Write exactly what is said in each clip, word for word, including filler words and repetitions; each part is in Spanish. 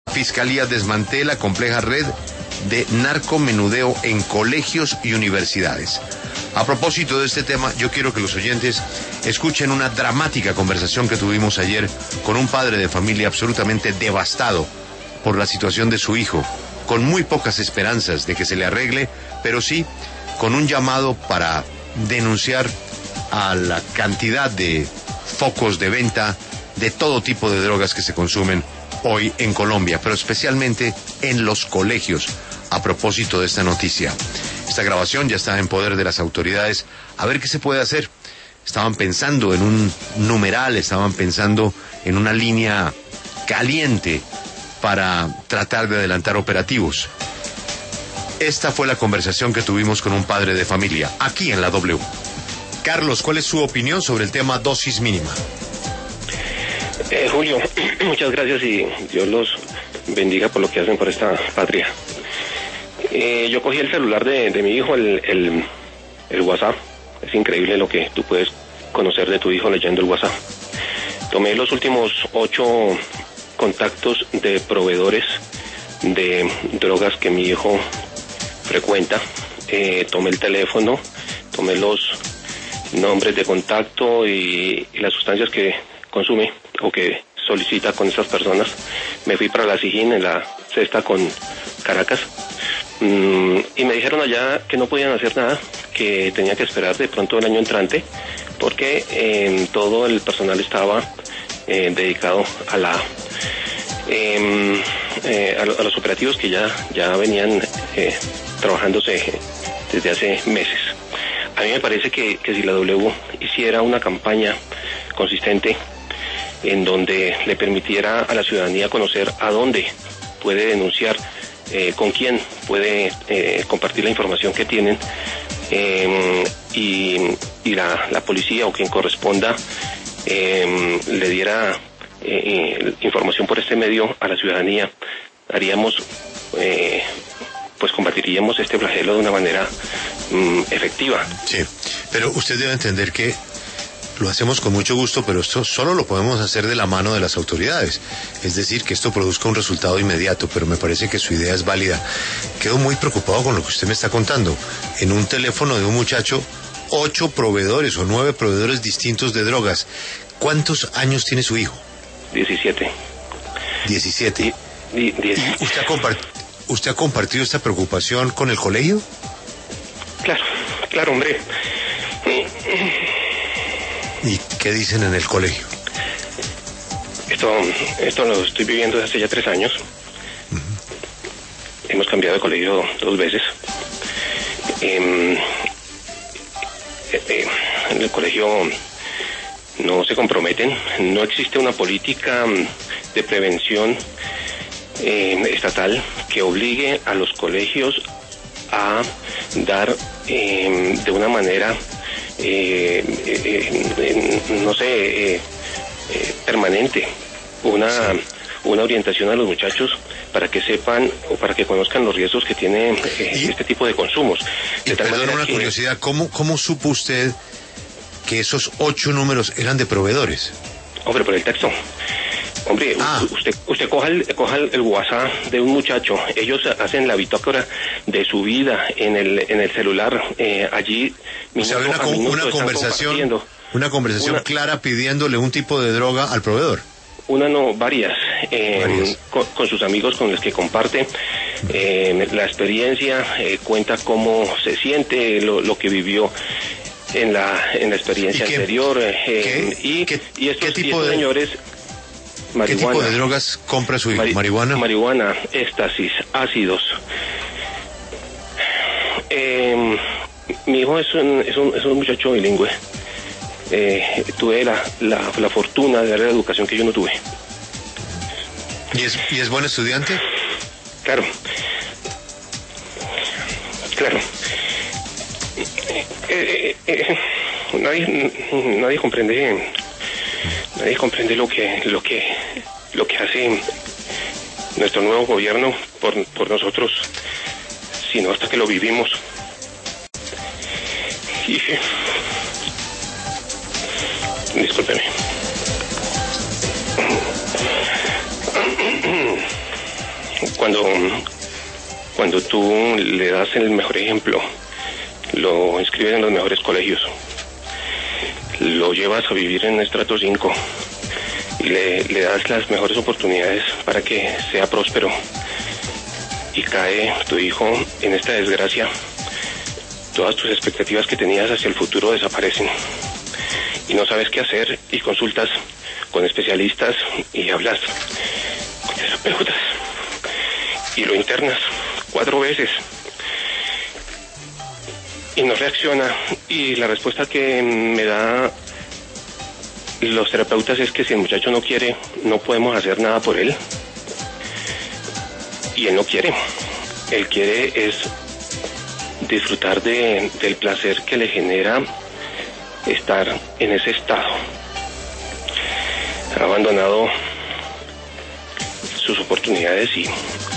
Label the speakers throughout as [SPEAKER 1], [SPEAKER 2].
[SPEAKER 1] Fiscalía desmantela compleja red de narcomenudeo en colegios y universidades. A propósito de este tema, yo quiero que los oyentes escuchen una dramática conversación que tuvimos ayer con un padre de familia absolutamente devastado por la situación de su hijo, con muy pocas esperanzas de que se le arregle, pero sí con un llamado para denunciar a la cantidad de focos de venta de todo tipo de drogas que se consumen hoy en Colombia, pero especialmente en los colegios, a propósito de esta noticia. Esta grabación ya está en poder de las autoridades. A ver qué se puede hacer. Estaban pensando en un numeral, estaban pensando en una línea caliente para tratar de adelantar operativos. Esta fue la conversación que tuvimos con un padre de familia, aquí en la W. Carlos, ¿cuál es su opinión sobre el tema dosis mínima?
[SPEAKER 2] Eh, Julio, muchas gracias y Dios los bendiga por lo que hacen por esta patria. Eh, yo cogí el celular de, de mi hijo, el, el, el WhatsApp. Es increíble lo que tú puedes conocer de tu hijo leyendo el WhatsApp. Tomé los últimos ocho contactos de proveedores de drogas que mi hijo frecuenta. Eh, tomé el teléfono, tomé los nombres de contacto y, y las sustancias que consume o que solicita con esas personas. Me fui para la Sijín, en la cesta con Caracas, mm, y me dijeron allá que no podían hacer nada, que tenía que esperar de pronto el año entrante, porque eh, todo el personal estaba eh, dedicado a la eh, eh, a, a los operativos que ya, ya venían eh, trabajándose desde hace meses. A mí me parece que, que si la W hiciera una campaña consistente en donde le permitiera a la ciudadanía conocer a dónde puede denunciar, eh, con quién puede eh, compartir la información que tienen, eh, y, y la, la policía o quien corresponda eh, le diera eh, información por este medio a la ciudadanía, haríamos, eh, pues combatiríamos este flagelo de una manera mm, efectiva.
[SPEAKER 1] Sí, pero usted debe entender que lo hacemos con mucho gusto, pero esto solo lo podemos hacer de la mano de las autoridades. Es decir, que esto produzca un resultado inmediato, pero me parece que su idea es válida. Quedo muy preocupado con lo que usted me está contando. En un teléfono de un muchacho, ocho proveedores o nueve proveedores distintos de drogas. ¿Cuántos años tiene su hijo?
[SPEAKER 2] Diecisiete.
[SPEAKER 1] Diecisiete.
[SPEAKER 2] Y, y, diez.
[SPEAKER 1] ¿Usted ha, compart- ¿Usted ha compartido esta preocupación con el colegio?
[SPEAKER 2] Claro, claro, hombre.
[SPEAKER 1] ¿Y qué dicen en el colegio?
[SPEAKER 2] Esto, esto lo estoy viviendo desde hace ya tres años. Uh-huh. Hemos cambiado de colegio dos veces. Eh, eh, en el colegio no se comprometen, no existe una política de prevención eh, estatal que obligue a los colegios a dar eh, de una manera Eh, eh, eh, no sé, eh, eh, permanente, una, sí. una orientación a los muchachos para que sepan o para que conozcan los riesgos que tiene eh, este tipo de consumos.
[SPEAKER 1] De y tal perdón, una que... curiosidad, ¿cómo, ¿cómo supo usted que esos ocho números eran de proveedores?
[SPEAKER 2] Hombre, por el texto. Hombre, ah. usted usted coja el, coja el WhatsApp de un muchacho, ellos hacen la bitácora de su vida en el en el celular, eh, allí
[SPEAKER 1] o sea, una, una conversación una conversación una, clara pidiéndole un tipo de droga al proveedor.
[SPEAKER 2] Una no, varias, eh, varias. Con, con sus amigos con los que comparte eh, la experiencia, eh, cuenta cómo se siente, lo, lo que vivió en la en la experiencia qué, anterior, eh,
[SPEAKER 1] ¿qué,
[SPEAKER 2] y,
[SPEAKER 1] qué,
[SPEAKER 2] y estos,
[SPEAKER 1] ¿qué tipo
[SPEAKER 2] y estos
[SPEAKER 1] de
[SPEAKER 2] señores. Marihuana,
[SPEAKER 1] ¿qué tipo de drogas compra su hijo?
[SPEAKER 2] Mari-
[SPEAKER 1] ¿Marihuana?
[SPEAKER 2] Marihuana, éxtasis, ácidos. Eh, mi hijo es un, es un, es un muchacho bilingüe. Eh, tuve la, la, la fortuna de darle la educación que yo no tuve.
[SPEAKER 1] ¿Y es, y es buen estudiante?
[SPEAKER 2] Claro. Claro. Eh, eh, eh, nadie, nadie comprende... Nadie comprende lo que lo que lo que hace nuestro nuevo gobierno por por nosotros, sino hasta que lo vivimos. Y discúlpeme. cuando, cuando tú le das el mejor ejemplo, lo inscribes en los mejores colegios, lo llevas a vivir en estrato cinco y le, le das las mejores oportunidades para que sea próspero, y cae tu hijo en esta desgracia, todas tus expectativas que tenías hacia el futuro desaparecen y no sabes qué hacer, y consultas con especialistas y hablas con terapeutas y lo internas cuatro veces y no reacciona, y la respuesta que me da los terapeutas es que si el muchacho no quiere, no podemos hacer nada por él. Y él no quiere, él quiere es disfrutar de, del placer que le genera estar en ese estado. Ha abandonado sus oportunidades y,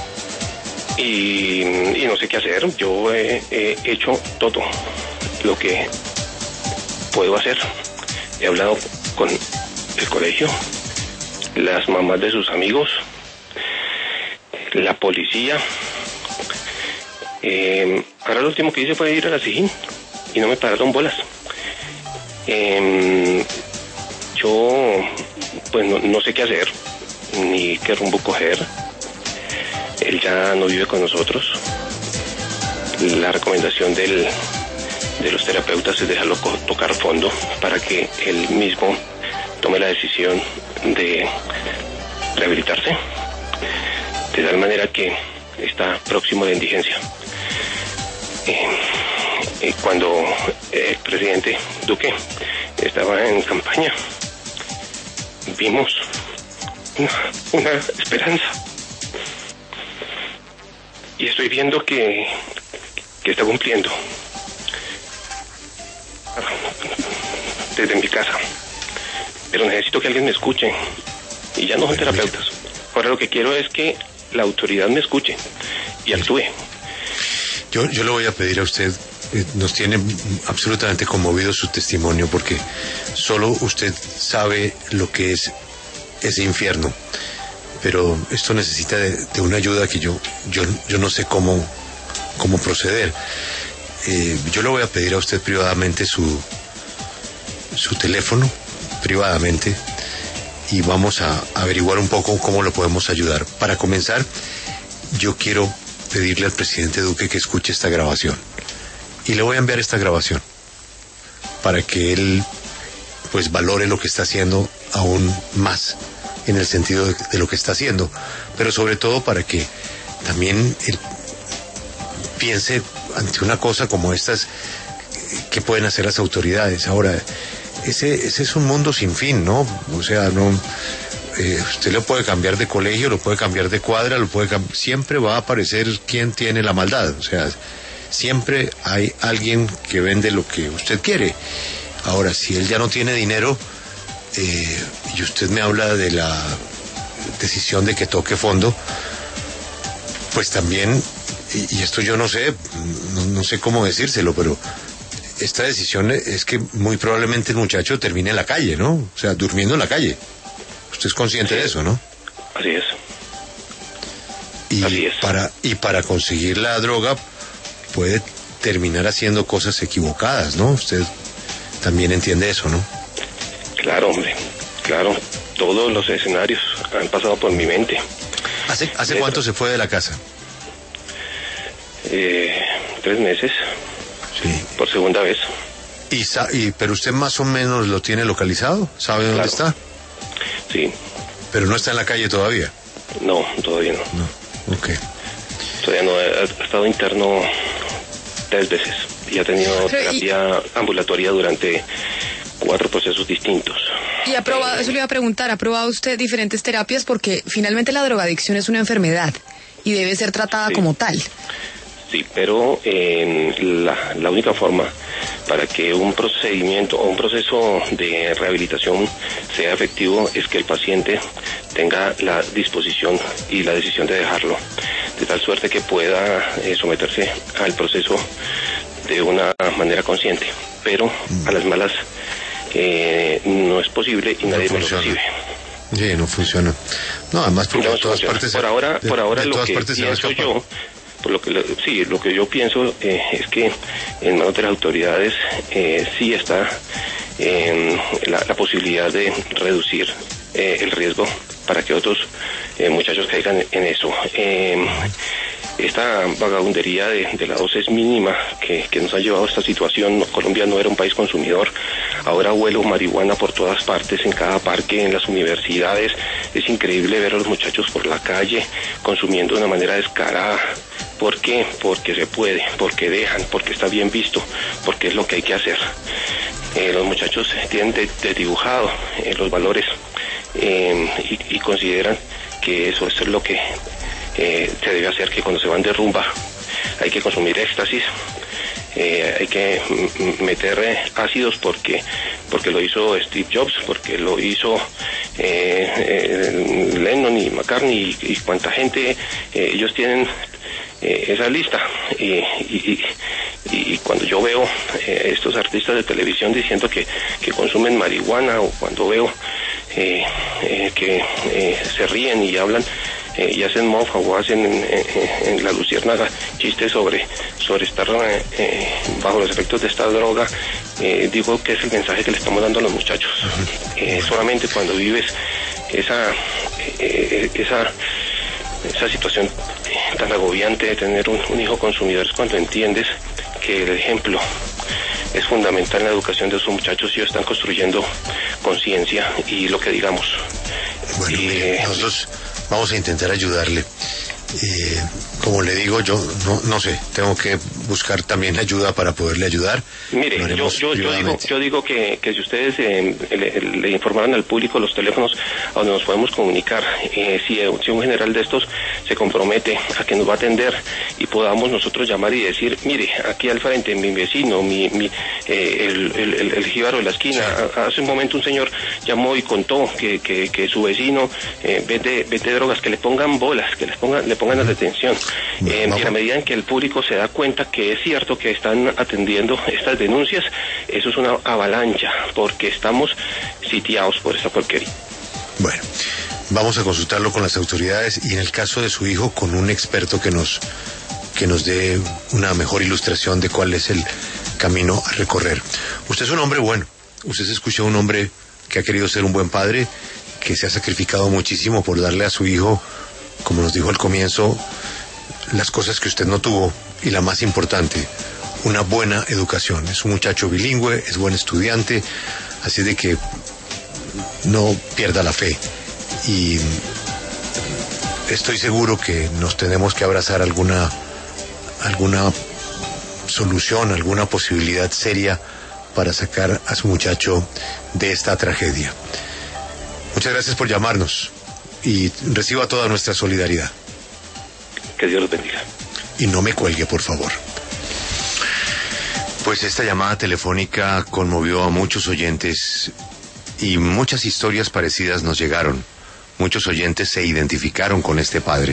[SPEAKER 2] y, y no sé qué hacer. Yo he, he hecho todo lo que puedo hacer. He hablado con el colegio, las mamás de sus amigos, la policía. Eh, ahora lo último que hice fue ir a la SIJIN y no me pararon bolas. Eh, yo pues no, no sé qué hacer ni qué rumbo coger. Él ya no vive con nosotros. La recomendación del, de los terapeutas es dejarlo tocar fondo para que él mismo tome la decisión de rehabilitarse, de tal manera que está próximo de indigencia. Eh, eh, cuando el presidente Duque estaba en campaña, vimos una, una esperanza, y estoy viendo que, que está cumpliendo desde mi casa, pero necesito que alguien me escuche, y ya no son terapeutas. Ahora lo que quiero es que la autoridad me escuche y actúe.
[SPEAKER 1] Yo, yo le voy a pedir a usted, eh, nos tiene absolutamente conmovido su testimonio, porque solo usted sabe lo que es ese infierno, pero esto necesita de, de una ayuda que yo, yo, yo no sé cómo, cómo proceder. Eh, yo le voy a pedir a usted privadamente su, su teléfono, privadamente, y vamos a averiguar un poco cómo lo podemos ayudar. Para comenzar, yo quiero pedirle al presidente Duque que escuche esta grabación, y le voy a enviar esta grabación para que él pues valore lo que está haciendo aún más, en el sentido de, de lo que está haciendo, pero sobre todo para que también él piense ante una cosa como estas, qué pueden hacer las autoridades. Ahora, ese, ese es un mundo sin fin, ¿no? O sea, no, eh, usted lo puede cambiar de colegio, lo puede cambiar de cuadra, lo puede cambiar, siempre va a aparecer quien tiene la maldad. O sea, siempre hay alguien que vende lo que usted quiere. Ahora, si él ya no tiene dinero, eh, y usted me habla de la decisión de que toque fondo, pues también, y, y esto yo no sé, no, no sé cómo decírselo, pero esta decisión es que muy probablemente el muchacho termine en la calle, ¿no? O sea, durmiendo en la calle. Usted es consciente de eso, ¿no?
[SPEAKER 2] Así es.
[SPEAKER 1] Y
[SPEAKER 2] Así es.
[SPEAKER 1] Para, y para conseguir la droga puede terminar haciendo cosas equivocadas, ¿no? Usted también entiende eso, ¿no?
[SPEAKER 2] Claro, hombre, claro. Todos los escenarios han pasado por mi mente.
[SPEAKER 1] ¿Hace, hace cuánto se fue de la casa?
[SPEAKER 2] Eh, tres meses.
[SPEAKER 1] Sí.
[SPEAKER 2] Por segunda vez.
[SPEAKER 1] ¿Y, y pero usted más o menos lo tiene localizado? ¿Sabe dónde
[SPEAKER 2] Claro.
[SPEAKER 1] está?
[SPEAKER 2] Sí.
[SPEAKER 1] Pero no está en la calle todavía.
[SPEAKER 2] No, todavía no.
[SPEAKER 1] No. Ok.
[SPEAKER 2] Todavía no. Ha, ha estado interno tres veces y ha tenido
[SPEAKER 3] Pero, y-
[SPEAKER 2] terapia ambulatoria durante cuatro procesos distintos.
[SPEAKER 3] Y ha probado, eso le iba a preguntar, ¿ha probado usted diferentes terapias? Porque finalmente la drogadicción es una enfermedad y debe ser tratada
[SPEAKER 2] Sí.
[SPEAKER 3] como tal.
[SPEAKER 2] Sí, pero eh, la, la única forma para que un procedimiento o un proceso de rehabilitación sea efectivo es que el paciente tenga la disposición y la decisión de dejarlo, de tal suerte que pueda eh, someterse al proceso de una manera consciente, pero a las malas eh, no es posible y
[SPEAKER 1] No
[SPEAKER 2] nadie me lo
[SPEAKER 1] funciona.
[SPEAKER 2] recibe.
[SPEAKER 1] Sí, no funciona. No, además por
[SPEAKER 2] no
[SPEAKER 1] todas
[SPEAKER 2] funciona.
[SPEAKER 1] partes...
[SPEAKER 2] Por ahora,
[SPEAKER 1] de,
[SPEAKER 2] por ahora
[SPEAKER 1] de
[SPEAKER 2] lo que pienso yo, por lo que lo, sí, lo que yo pienso eh, es que en manos de las autoridades eh, sí está eh, la, la posibilidad de reducir eh, el riesgo para que otros eh, muchachos caigan en eso. Eh, esta vagabundería de, de la dosis mínima que, que nos ha llevado a esta situación. Colombia no era un país consumidor, ahora huelo marihuana por todas partes, en cada parque, en las universidades. Es increíble ver a los muchachos por la calle consumiendo de una manera descarada. ¿Por qué? Porque se puede, porque dejan, porque está bien visto, porque es lo que hay que hacer. Eh, los muchachos tienen desdibujado eh, los valores eh, y, y consideran que eso, eso es lo que eh, se debe hacer, que cuando se van de rumba hay que consumir éxtasis, eh, hay que m- meter eh, ácidos porque porque lo hizo Steve Jobs, porque lo hizo eh, eh, Lennon y McCartney y, y cuánta gente, eh, ellos tienen eh, esa lista y, y, y, y cuando yo veo eh, estos artistas de televisión diciendo que, que consumen marihuana, o cuando veo eh, eh, que eh, se ríen y hablan eh, y hacen mofa o hacen en, en, en la luciérnaga chistes sobre sobre estar eh, bajo los efectos de esta droga, eh, digo que es el mensaje que le estamos dando a los muchachos. Eh, solamente cuando vives esa eh, esa esa situación tan agobiante de tener un, un hijo consumidor, es cuando entiendes que el ejemplo es fundamental en la educación de esos muchachos. Ellos están construyendo conciencia y lo que digamos.
[SPEAKER 1] Bueno,
[SPEAKER 2] y,
[SPEAKER 1] mire, nosotros vamos a intentar ayudarle. Eh, como le digo, yo no, no sé, tengo que buscar también ayuda para poderle ayudar.
[SPEAKER 2] Mire, yo, yo, yo digo, yo digo que, que si ustedes eh, le, le informaran al público los teléfonos a donde nos podemos comunicar, eh, si, si un general de estos se compromete a que nos va a atender y podamos nosotros llamar y decir, mire, aquí al frente mi vecino, mi, mi eh, el, el, el, el jíbaro de la esquina, sí. Hace un momento un señor llamó y contó que, que, que su vecino eh, vende, vende drogas, que le pongan bolas, que les pongan, le pongan la detención. Eh, y a la medida en que el público se da cuenta que es cierto que están atendiendo estas denuncias, eso es una avalancha, porque estamos sitiados por esa porquería.
[SPEAKER 1] Bueno, vamos a consultarlo con las autoridades y en el caso de su hijo con un experto que nos que nos dé una mejor ilustración de cuál es el camino a recorrer. Usted es un hombre bueno, usted se escucha un hombre que ha querido ser un buen padre, que se ha sacrificado muchísimo por darle a su hijo, como nos dijo al comienzo, las cosas que usted no tuvo y la más importante, una buena educación. Es un muchacho bilingüe, es buen estudiante, así de que no pierda la fe. Y estoy seguro que nos tenemos que abrazar alguna, alguna solución, alguna posibilidad seria para sacar a su muchacho de esta tragedia. Muchas gracias por llamarnos y reciba toda nuestra solidaridad.
[SPEAKER 2] Que Dios los bendiga.
[SPEAKER 1] Y no me cuelgue, por favor. Pues esta llamada telefónica conmovió a muchos oyentes y muchas historias parecidas nos llegaron. Muchos oyentes se identificaron con este padre.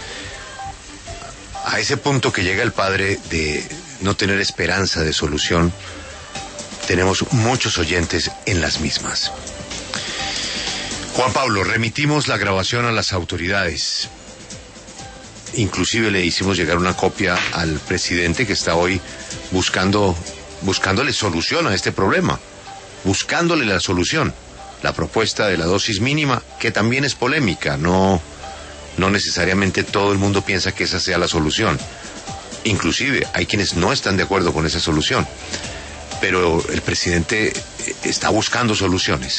[SPEAKER 1] A ese punto que llega el padre de no tener esperanza de solución, tenemos muchos oyentes en las mismas. Juan Pablo, remitimos la grabación a las autoridades. Inclusive le hicimos llegar una copia al presidente que está hoy buscando, buscándole solución a este problema, buscándole la solución, la propuesta de la dosis mínima, que también es polémica, no, no necesariamente todo el mundo piensa que esa sea la solución. Inclusive hay quienes no están de acuerdo con esa solución, pero el presidente está buscando soluciones.